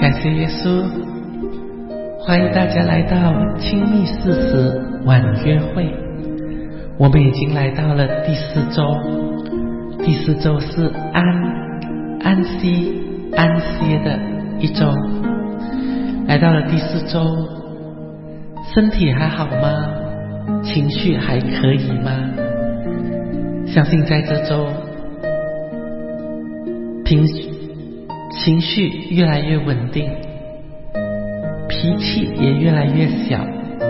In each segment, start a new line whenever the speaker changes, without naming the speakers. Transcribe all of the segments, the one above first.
感谢耶稣，欢迎大家来到亲密40晚约会。我们已经来到了第4周，第4周是安息的一周。来到了第4周，身体还好吗？情绪还可以吗？相信在这周情绪越来越稳定，脾气也越来越小，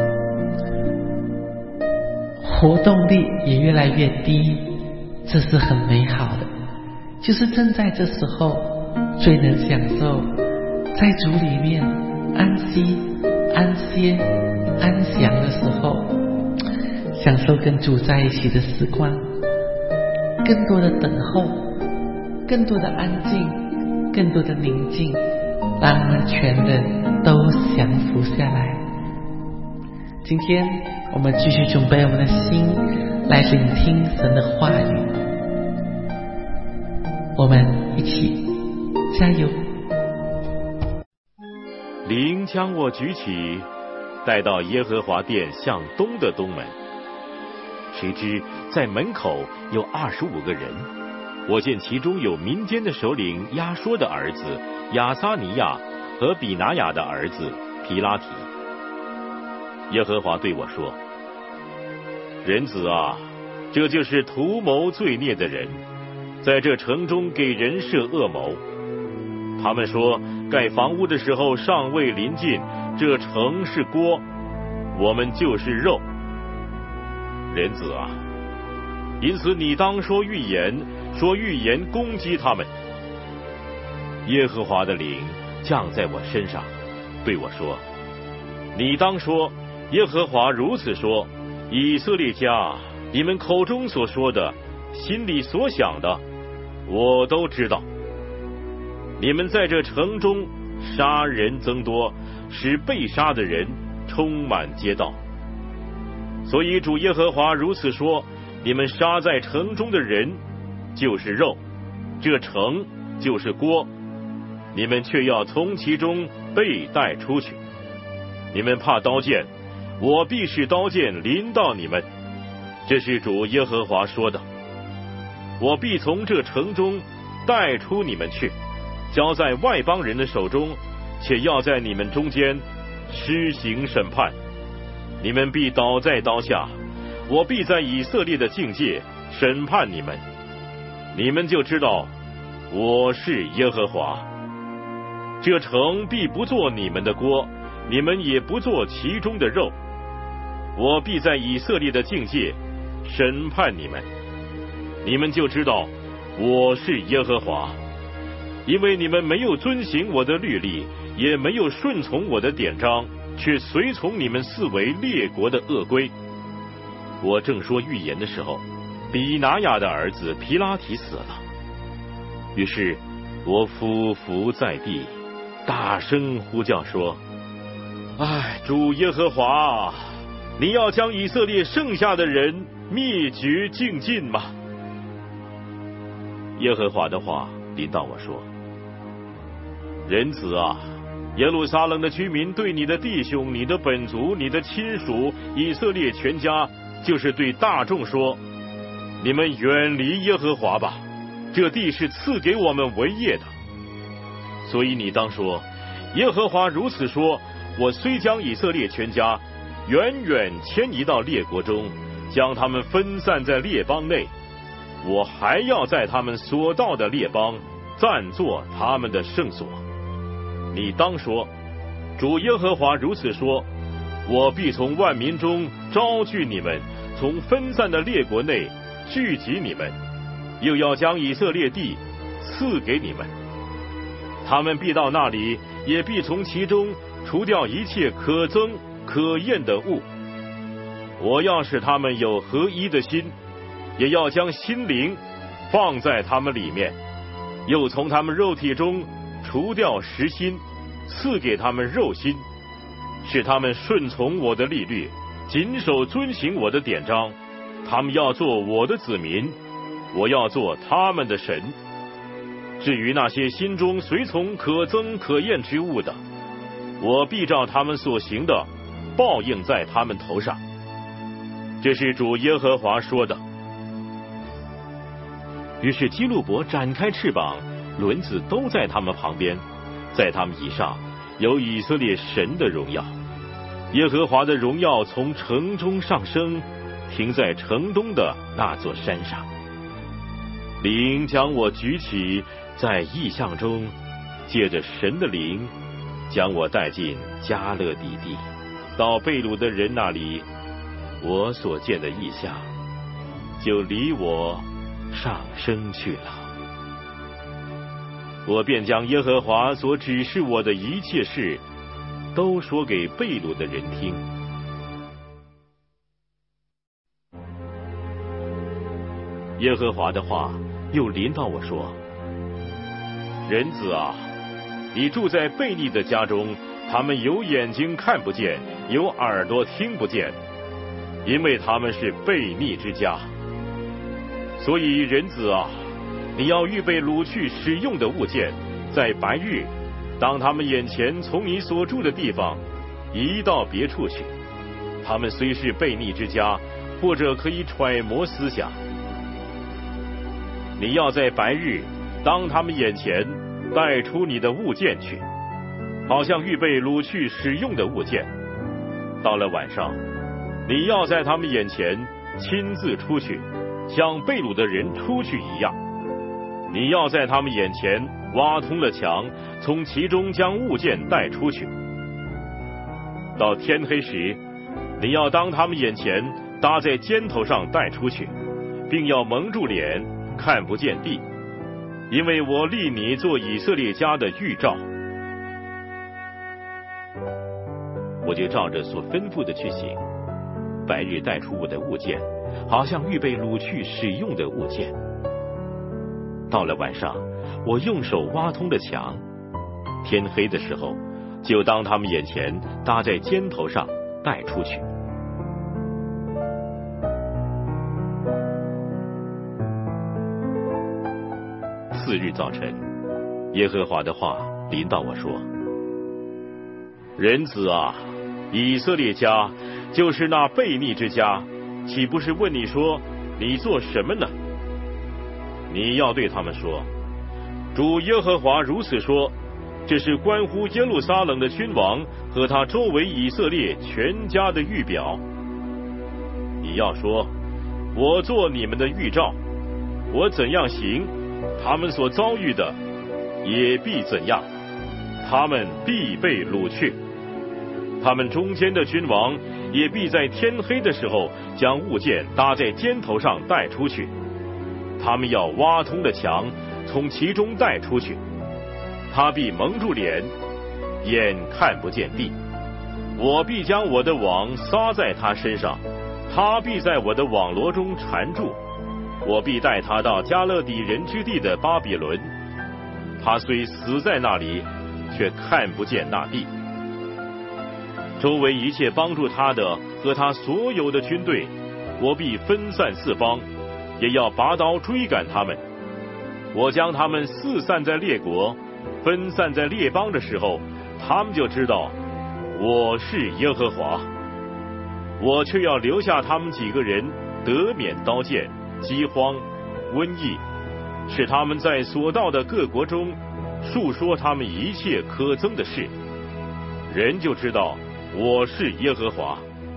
活动力也越来越低，这是很美好的。就是正在这时候最能享受在主里面安息、安歇、安详的时候，享受跟主在一起的时光，更多的等候，更多的安静，更多的宁静，让我们全人都降服下来。今天我们继续准备我们的心来聆听神的话语，我们一起加油。
灵将我举起，带到耶和华殿向东的东门。谁知在门口有25个人，我见其中有民间的首领亚说的儿子亚撒尼亚和比拿雅的儿子皮拉提。耶和华对我说：人子啊，这就是图谋罪孽的人，在这城中给人设恶谋。他们说盖房屋的时候尚未临近，这城是锅，我们就是肉。人子啊，因此你当说预言攻击他们。耶和华的灵降在我身上，对我说：你当说，耶和华如此说，以色列家，你们口中所说的，心里所想的，我都知道。你们在这城中杀人增多，使被杀的人充满街道。所以主耶和华如此说，你们杀在城中的人就是肉，这城就是锅，你们却要从其中被带出去。你们怕刀剑，我必使刀剑临到你们，这是主耶和华说的。我必从这城中带出你们去，交在外邦人的手中，且要在你们中间施行审判。你们必倒在刀下，我必在以色列的境界审判你们，你们就知道我是耶和华。这城必不做你们的锅，你们也不做其中的肉。我必在以色列的境界审判你们，你们就知道我是耶和华。因为你们没有遵行我的律例，也没有顺从我的典章，却随从你们四围列国的恶规。我正说预言的时候，比拿雅的儿子皮拉提死了。于是我俯伏在地，大声呼叫说：主耶和华，你要将以色列剩下的人灭绝净尽吗？耶和华的话临到我说：人子啊，耶路撒冷的居民对你的弟兄、你的本族、你的亲属以色列全家，就是对大众说：你们远离耶和华吧，这地是赐给我们为业的。所以你当说：耶和华如此说，我虽将以色列全家远远迁移到列国中，将他们分散在列邦内，我还要在他们所到的列邦暂作他们的圣所。你当说：主耶和华如此说，我必从万民中招聚你们，从分散的列国内聚集你们，又要将以色列地赐给你们。他们必到那里，也必从其中除掉一切可憎可厌的物。我要使他们有合一的心，也要将心灵放在他们里面，又从他们肉体中除掉实心，赐给他们肉心，使他们顺从我的律例，谨守遵行我的典章。他们要做我的子民，我要做他们的神。 至于那些心中随从可憎可厌之物的，我必照他们所行的报应在他们头上。这是主耶和华说的。于是基路伯展开翅膀，轮子都在他们旁边，在他们以上有以色列神的荣耀。耶和华的荣耀从城中上升，停在城东的那座山上。灵将我举起，在异象中借着神的灵将我带进加勒底地，到被掳的人那里。我所见的异象就离我上升去了。我便将耶和华所指示我的一切事都说给被掳的人听。耶和华的话又临到我说：人子啊，你住在悖逆的家中，他们有眼睛看不见，有耳朵听不见，因为他们是悖逆之家。所以人子啊，你要预备掳去使用的物件，在白日当他们眼前从你所住的地方移到别处去。他们虽是悖逆之家，或者可以揣摩思想。你要在白日当他们眼前带出你的物件去，好像预备掳去使用的物件。到了晚上，你要在他们眼前亲自出去，像被掳的人出去一样。你要在他们眼前挖通了墙，从其中将物件带出去。到天黑时，你要当他们眼前搭在肩头上带出去，并要蒙住脸，看不见地，因为我立你做以色列家的预兆。我就照着所吩咐的去行，白日带出我的物件，好像预备掳去使用的物件。到了晚上，我用手挖通了墙，天黑的时候，就当他们眼前搭在肩头上带出去。次日早晨，耶和华的话临到我说：人子啊，以色列家就是那悖逆之家，岂不是问你说，你做什么呢？你要对他们说，主耶和华如此说，这是关乎耶路撒冷的君王和他周围以色列全家的预表。你要说，我做你们的预兆，我怎样行，他们所遭遇的也必怎样，他们必被掳去。他们中间的君王也必在天黑的时候将物件搭在肩头上带出去。他们要挖通的墙，从其中带出去。他必蒙住脸，眼看不见地。我必将我的网撒在他身上，他必在我的网罗中缠住。我必带他到加勒底人之地的巴比伦。他虽死在那里，却看不见那地。周围一切帮助他的和他所有的军队，我必分散四方，也要拔刀追赶他们。我将他们四散在列国，分散在列邦的时候，他们就知道我是耶和华。我却要留下他们几个人得免刀剑、饥荒、瘟疫，使他们在所到的各国中述说他们一切可憎的事，人就知道我是耶和华。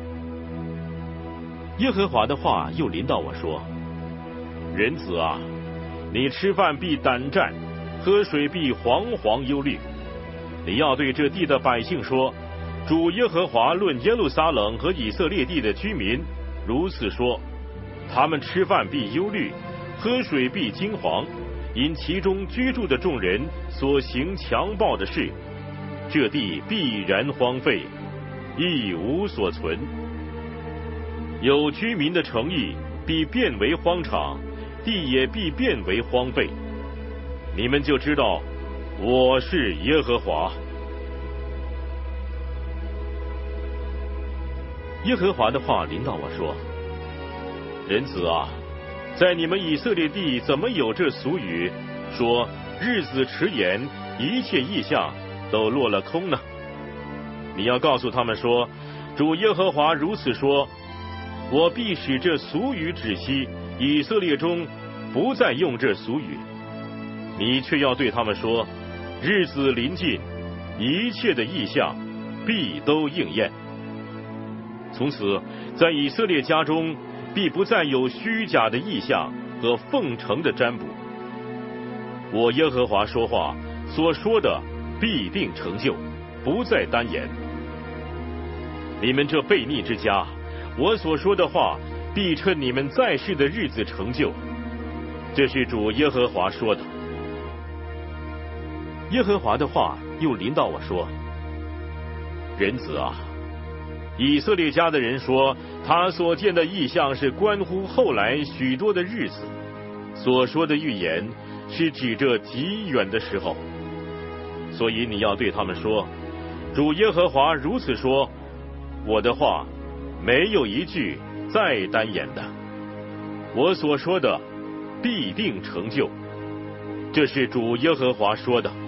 耶和华的话又临到我说：人子啊，你吃饭必胆战，喝水必惶惶忧虑。你要对这地的百姓说，主耶和华论耶路撒冷和以色列地的居民如此说：他们吃饭必忧虑，喝水必惊惶，因其中居住的众人所行强暴的事，这地必然荒废，一无所存。有居民的城邑必变为荒场，地也必变为荒废。你们就知道我是耶和华。耶和华的话临到我说：人子啊，在你们以色列地怎么有这俗语，说日子迟延，一切异象都落了空呢？你要告诉他们说，主耶和华如此说，我必使这俗语止息，以色列中不再用这俗语。你却要对他们说，日子临近，一切的异象必都应验。从此，在以色列家中必不再有虚假的异象和奉承的占卜。我耶和华说话所说的必定成就，不再单言。你们这悖逆之家，我所说的话必趁你们在世的日子成就。这是主耶和华说的。耶和华的话又临到我说，人子啊，以色列家的人说，他所见的异象是关乎后来许多的日子，所说的预言是指着极远的时候。所以你要对他们说，主耶和华如此说，我的话没有一句再单言的，我所说的必定成就。这是主耶和华说的。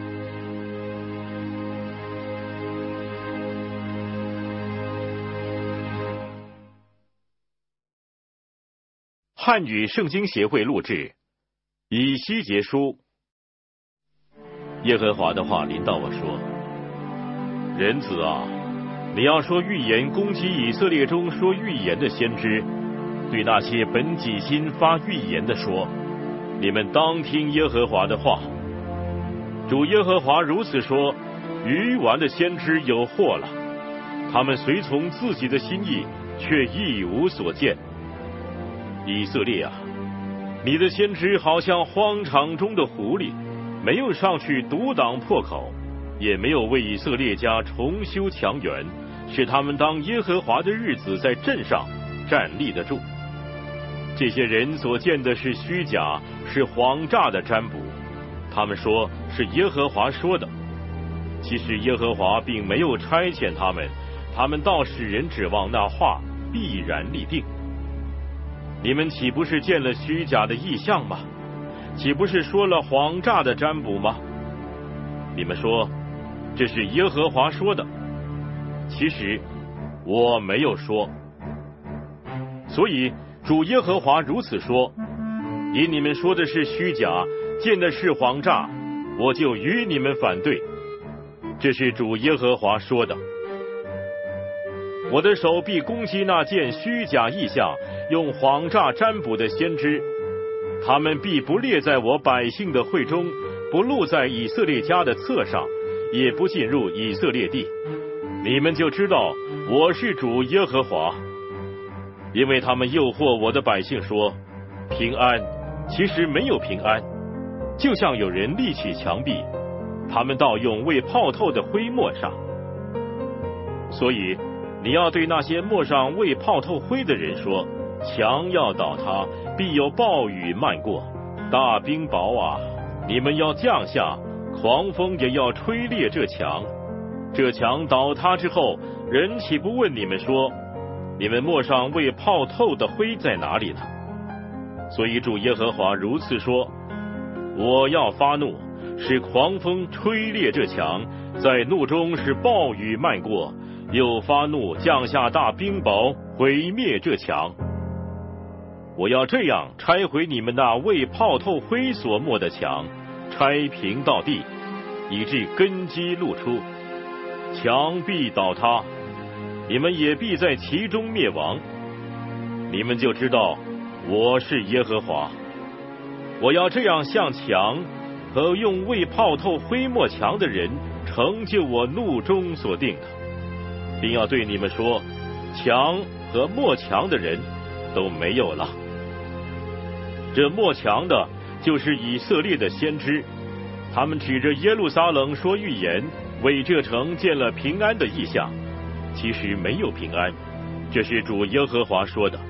汉语圣经协会录制，以西结书。耶和华的话临到我说，人子啊，你要说预言，攻击以色列中说预言的先知，对那些本己心发预言的说，你们当听耶和华的话。主耶和华如此说，愚顽的先知有祸了，他们随从自己的心意，却一无所见。以色列啊，你的先知好像荒场中的狐狸，没有上去独挡破口，也没有为以色列家重修墙垣，使他们当耶和华的日子在阵上站立得住。这些人所见的是虚假，是谎诈的占卜，他们说是耶和华说的，其实耶和华并没有差遣他们，他们倒使人指望那话必然立定。你们岂不是见了虚假的异象吗？岂不是说了谎诈的占卜吗？你们说这是耶和华说的，其实我没有说。所以主耶和华如此说，因你们说的是虚假，见的是谎诈，我就与你们反对。这是主耶和华说的。我的手必攻击那见虚假异象，用谎诈占卜的先知，他们必不列在我百姓的会中，不录在以色列家的册上，也不进入以色列地。你们就知道我是主耶和华。因为他们诱惑我的百姓说平安，其实没有平安，就像有人立起墙壁，他们倒用未泡透的灰抹上。所以你要对那些抹上未泡透灰的人说，墙要倒塌，必有暴雨漫过，大冰雹啊，你们要降下，狂风也要吹裂这墙。这墙倒塌之后，人岂不问你们说，你们抹上未泡透的灰在哪里呢？所以主耶和华如此说，我要发怒，使狂风吹裂这墙，在怒中使暴雨漫过，又发怒降下大冰雹，毁灭这墙。我要这样拆毁你们那未泡透灰所抹的墙，拆平到地，以致根基露出，墙必倒塌，你们也必在其中灭亡。你们就知道我是耶和华。我要这样向墙和用未泡透灰抹墙的人成就我怒中所定的，并要对你们说，墙和抹墙的人都没有了。这抹墙的就是以色列的先知，他们指着耶路撒冷说预言，为这城见了平安的异象，其实没有平安。这是主耶和华说的。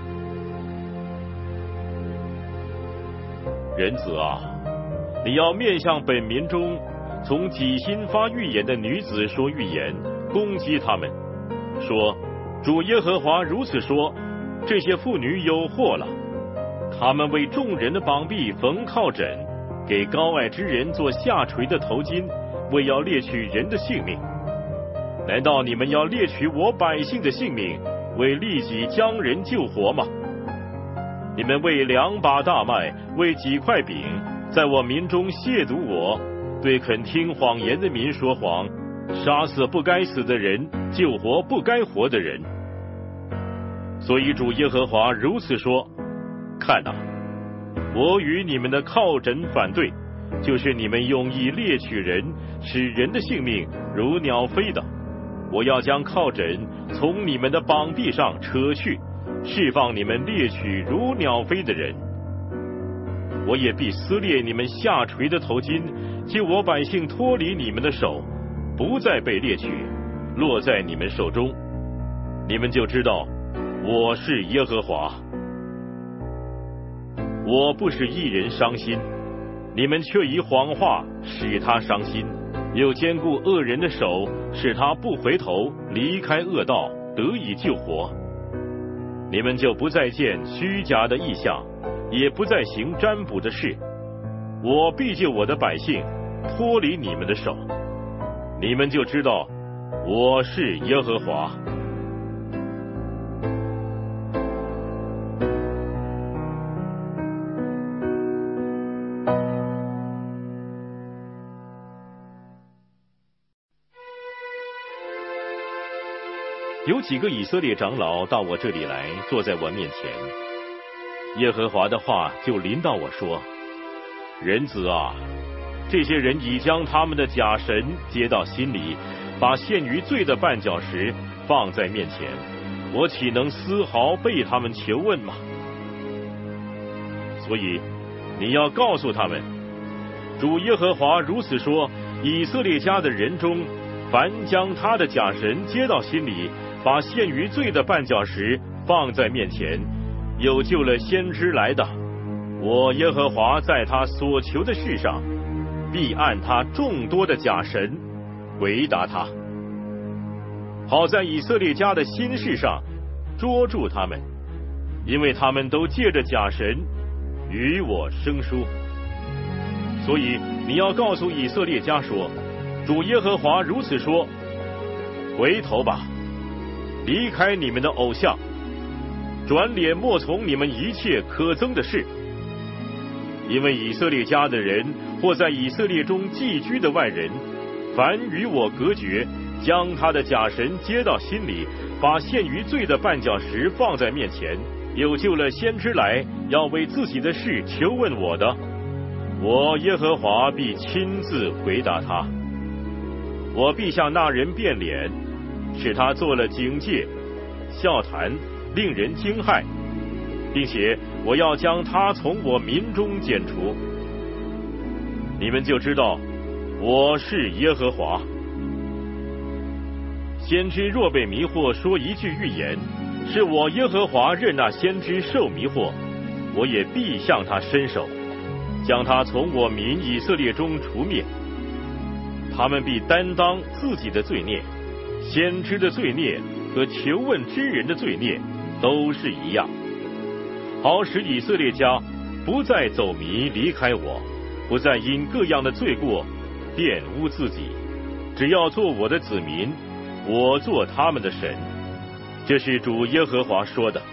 人子啊，你要面向本民中从己心发预言的女子说预言，攻击他们，说主耶和华如此说，这些妇女有祸了，他们为众人的膀臂缝靠枕， 给高爱之人做下垂的头巾，为要猎取人的性命。难道你们要猎取我百姓的性命，为利己将人救活吗？你们为2把大麦，为几块饼，在我民中亵渎我，对肯听谎言的民说谎，杀死不该死的人，救活不该活的人。所以主耶和华如此说：看哪，我与你们的靠枕反对，就是你们用意猎取人，使人的性命如鸟飞的。我要将靠枕从你们的膀臂上扯去，释放你们猎取如鸟飞的人。我也必撕裂你们下垂的头巾，救我百姓脱离你们的手，不再被猎取，落在你们手中。你们就知道我是耶和华。我不使义人伤心，你们却以谎话使他伤心，又坚固恶人的手，使他不回头离开恶道，得以救活。你们就不再见虚假的异象，也不再行占卜的事。我必救我的百姓脱离你们的手，你们就知道我是耶和华。有几个以色列长老到我这里来，坐在我面前。耶和华的话就临到我说：人子啊，这些人已将他们的假神接到心里，把陷于罪的绊脚石放在面前，我岂能丝毫被他们求问吗？所以你要告诉他们，主耶和华如此说：以色列家的人中，凡将他的假神接到心里，把陷于罪的绊脚石放在面前，有救了先知来的，我耶和华在他所求的事上，必按他众多的假神回答他，好在以色列家的心事上捉住他们，因为他们都借着假神与我生疏。所以你要告诉以色列家说：主耶和华如此说，回头吧，离开你们的偶像，转脸莫从你们一切可憎的事。因为以色列家的人，或在以色列中寄居的外人，凡与我隔绝，将他的假神接到心里，把陷于罪的绊脚石放在面前，有救了先知来，要为自己的事求问我的，我耶和华必亲自回答他。我必向那人变脸，使他做了警戒、笑谈，令人惊骇，并且我要将他从我民中剪除。你们就知道我是耶和华。先知若被迷惑说一句预言，是我耶和华任那先知受迷惑，我也必向他伸手，将他从我民以色列中除灭。他们必担当自己的罪孽，先知的罪孽和求问之人的罪孽都是一样，好使以色列家不再走迷离开我，不再因各样的罪过玷污自己，只要做我的子民，我做他们的神。这是主耶和华说的。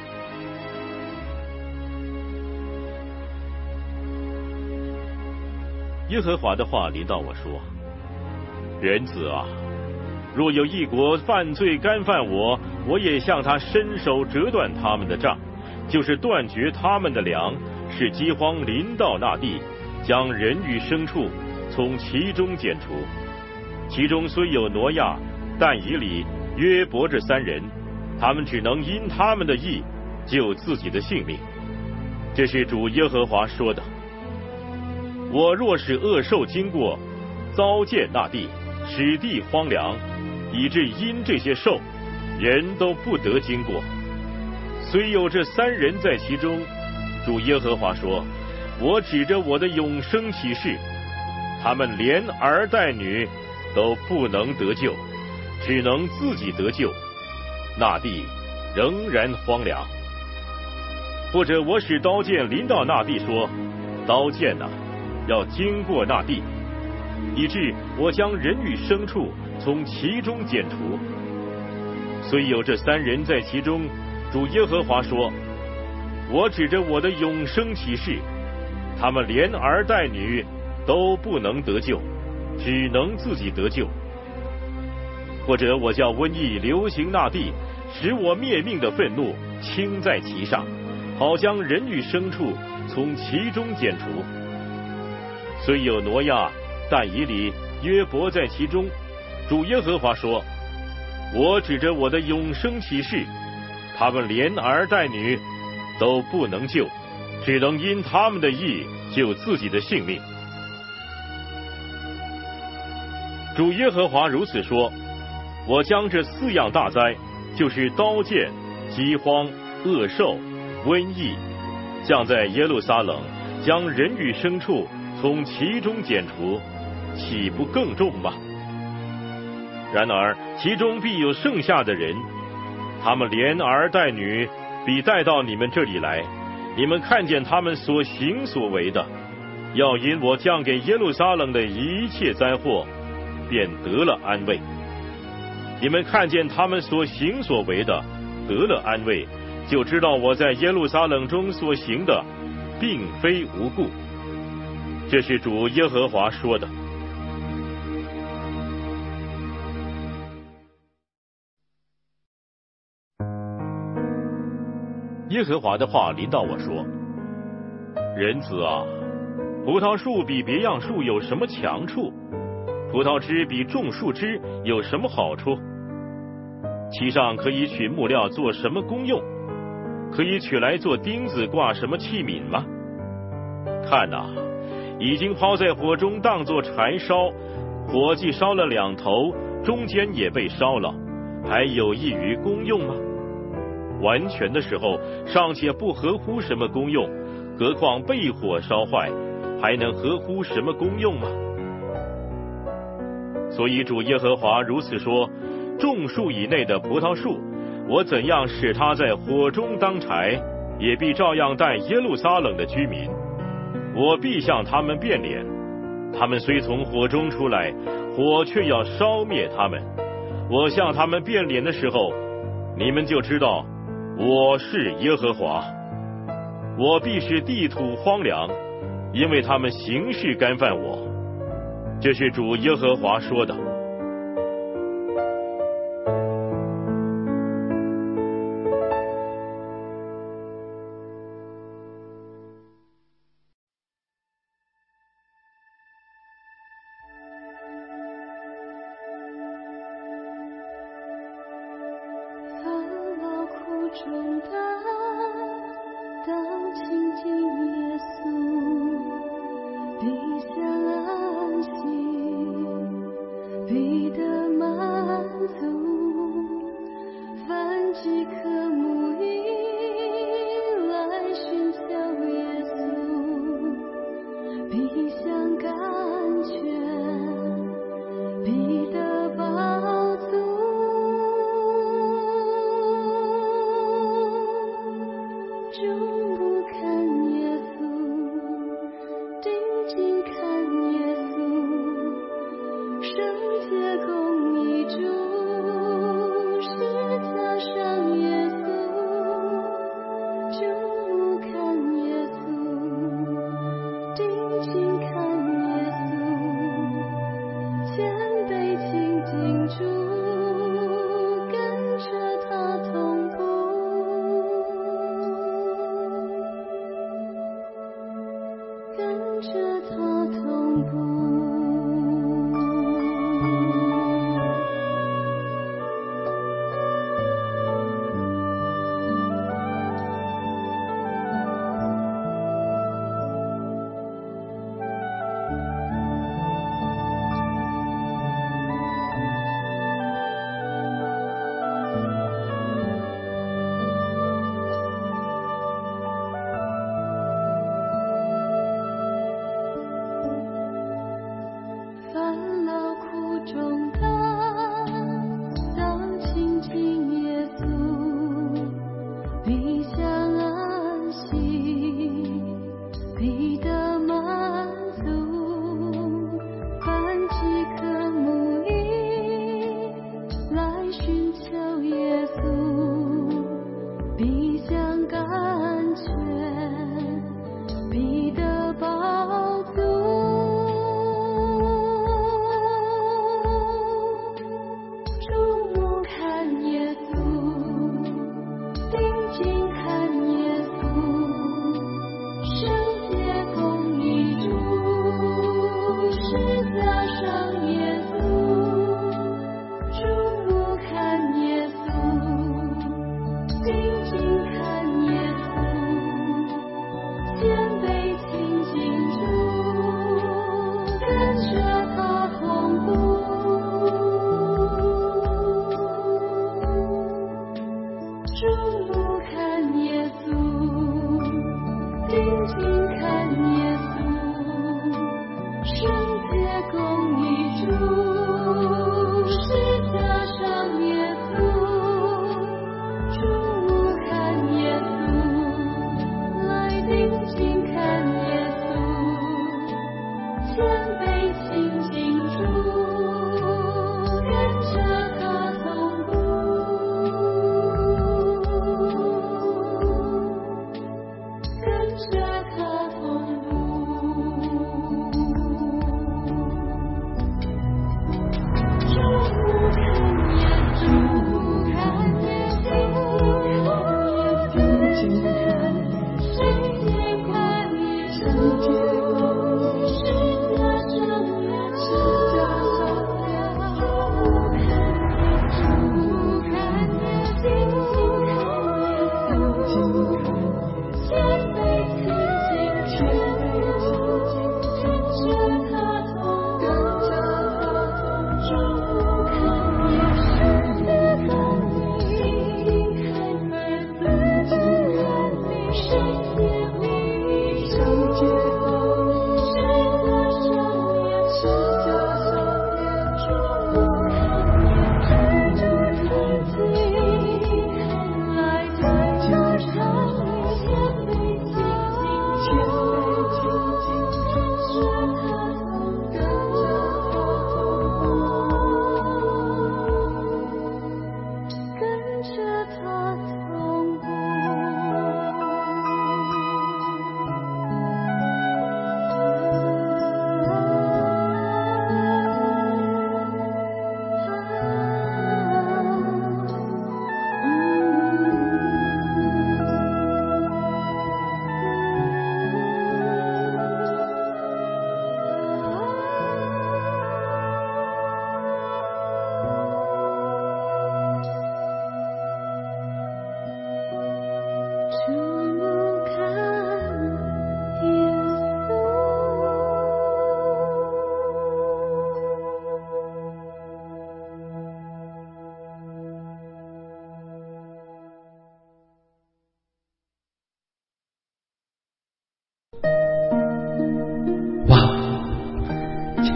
耶和华的话临到我说：人子啊，若有一国犯罪干犯我，我也向他伸手折断他们的杖，就是断绝他们的粮，使饥荒临到那地，将人与牲畜从其中剪除。其中虽有挪亚、但以理、约伯这3人，他们只能因他们的义救自己的性命。这是主耶和华说的。我若使恶兽经过，糟践那地，使地荒凉，以致因这些兽，人都不得经过。虽有这3人在其中，主耶和华说：我指着我的永生起誓，他们连儿带女都不能得救，只能自己得救，那地仍然荒凉。或者我使刀剑临到那地，说：刀剑啊， 要经过那地，以致我将人与牲畜从其中剪除。虽有这3人在其中，主耶和华说：我指着我的永生起誓，他们连儿带女都不能得救，只能自己得救。或者我叫瘟疫流行那地，使我灭命的愤怒倾在其上，好将人与牲畜从其中剪除。虽有挪亚、但以理、约伯在其中，主耶和华说：我指着我的永生起誓，他们连儿带女都不能救，只能因他们的义救自己的性命。主耶和华如此说：我将这4样大灾，就是刀剑、饥荒、恶兽、瘟疫，降在耶路撒冷，将人与牲畜从其中剪除，岂不更重吗？然而其中必有剩下的人，他们连儿带女必带到你们这里来，你们看见他们所行所为的，要因我降给耶路撒冷的一切灾祸，便得了安慰。你们看见他们所行所为的，得了安慰，就知道我在耶路撒冷中所行的，并非无故。这是主耶和华说的。耶和华的话临到我说：人子啊，葡萄树比别样树有什么强处？葡萄枝比种树枝有什么好处？其上可以取木料做什么功用？可以取来做钉子挂什么器皿吗？看哪，已经抛在火中当作柴烧，火既烧了2头，中间也被烧了，还有益于功用吗？完全的时候尚且不合乎什么功用，何况被火烧坏，还能合乎什么功用吗？所以主耶和华如此说：种树以内的葡萄树，我怎样使它在火中当柴，也必照样待耶路撒冷的居民。我必向他们变脸，他们虽从火中出来，火却要烧灭他们。我向他们变脸的时候，你们就知道我是耶和华。我必使地土荒凉，因为他们行事干犯我。这是主耶和华说的。
重担当亲近耶稣，必享安息，必得满足。凡饥渴慕义来寻求耶稣，必享甘泉，必得饱足。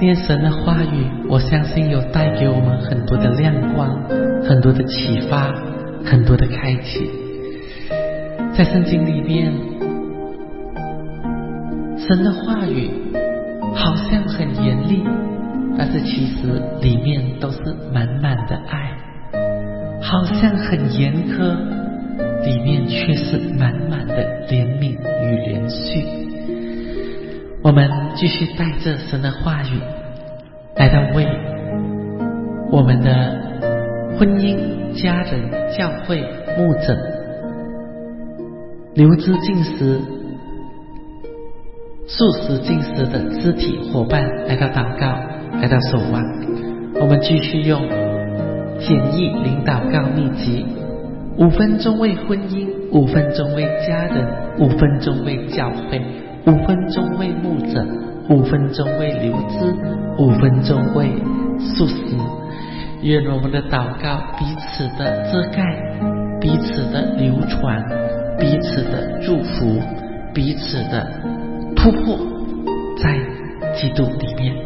天神的话语，我相信有带给我们很多的亮光，很多的启发，很多的开启。在圣经里面，神的话语好像很严厉，但是其实里面都是满满的爱，好像很严苛，里面却是满满的怜悯与连续。我们继续带着神的话语来到为我们的婚姻、家人、教会、牧者、流资禁食、素食禁食的肢体伙伴来到祷告，来到守望。我们继续用简易领祷告秘籍，5分钟为婚姻，5分钟为家人，5分钟为教会，5分钟为牧者，5分钟为流资，5分钟为素食。愿我们的祷告彼此的遮盖，彼此的流传，彼此的祝福，彼此的突破，在基督里面。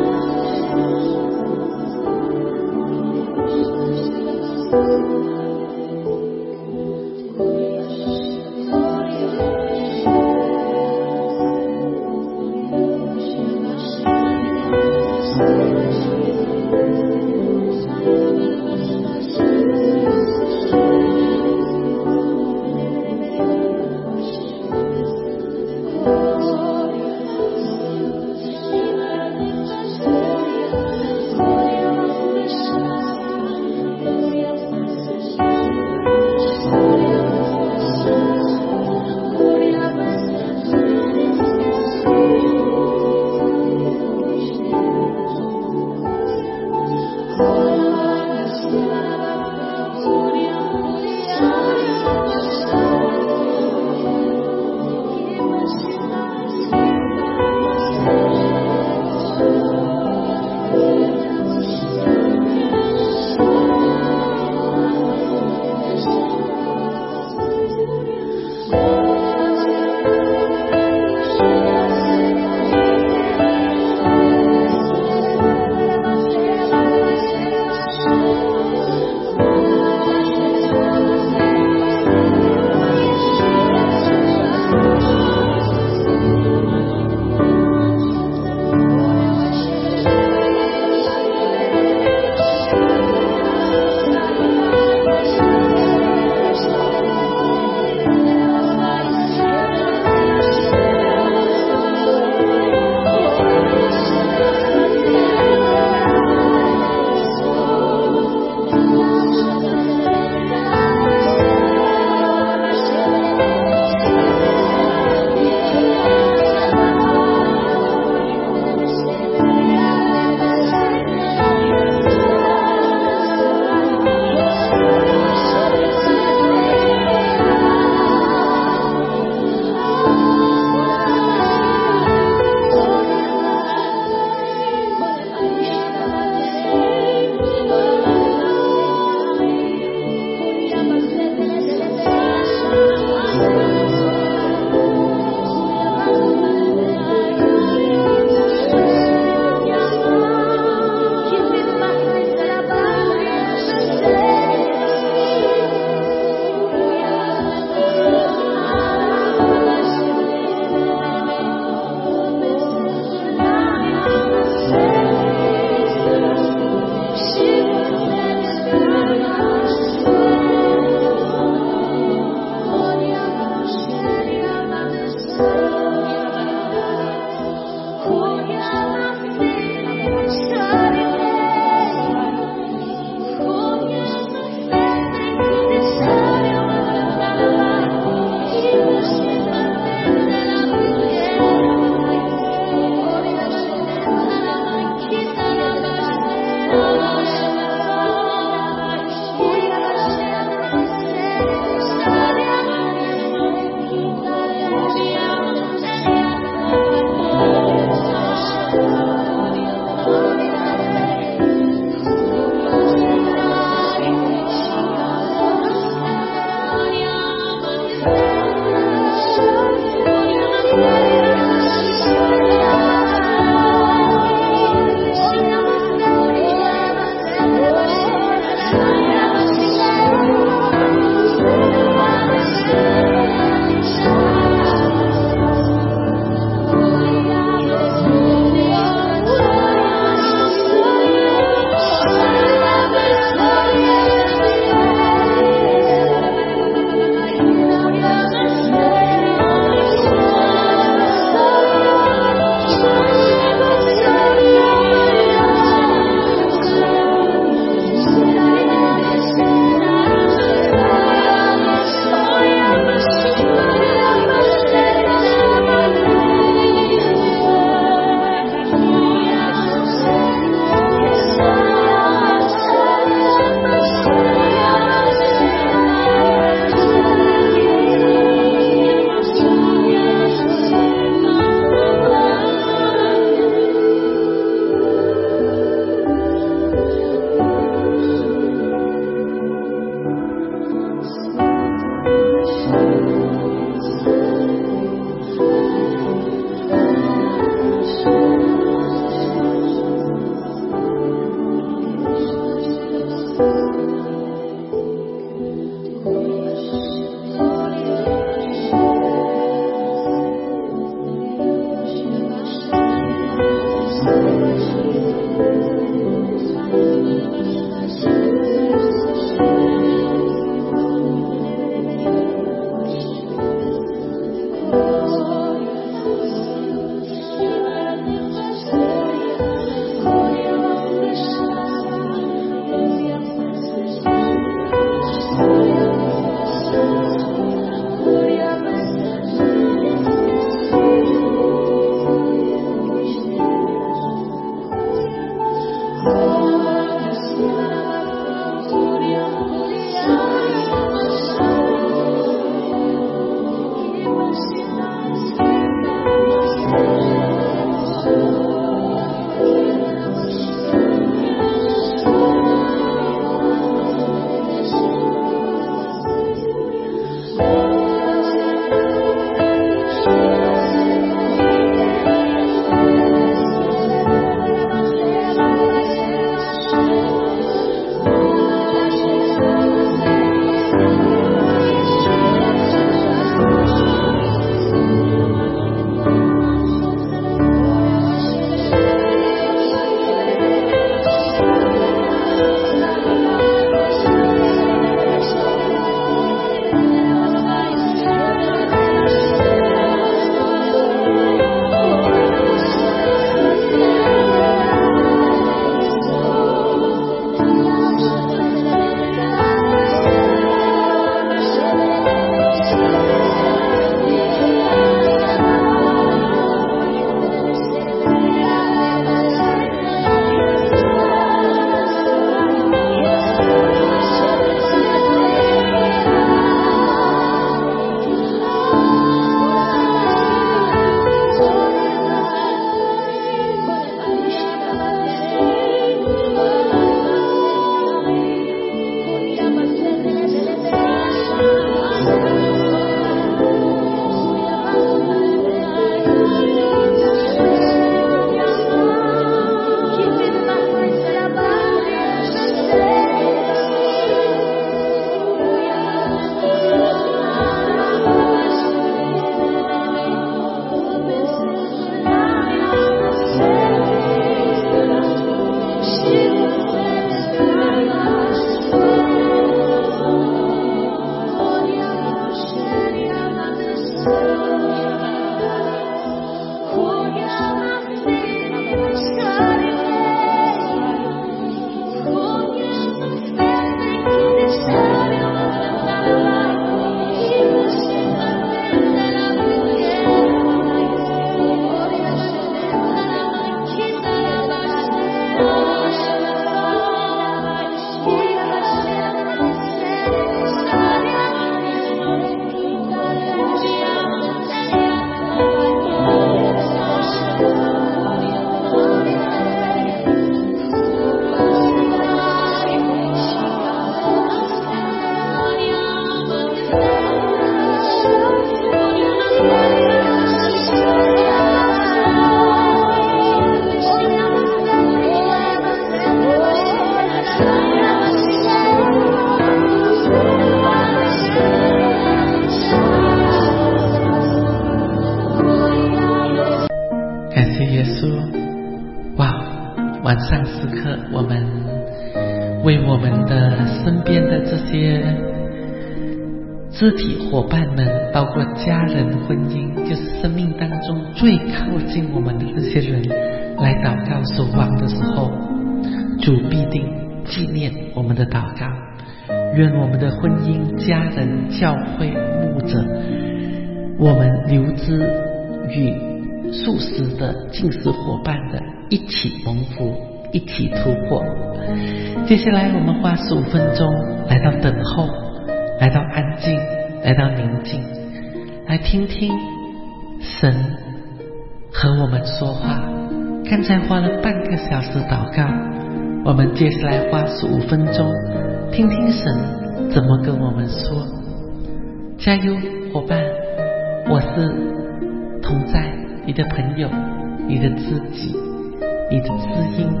为我们的身边的这些肢体伙伴们，包括家人、婚姻，就是生命当中最靠近我们的这些人来祷告守望的时候，主必定纪念我们的祷告。愿我们的婚姻、家人、教会、牧者，我们留之与素食的进食伙伴的一起蒙福，一起突破。接下来我们花15分钟来到等候，来到安静，来到宁静，来听听神和我们说话。刚才花了半个小时祷告，我们接下来花15分钟听听神怎么跟我们说。加油伙伴，我是同在，你的朋友，你的知己，你的知音。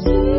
心。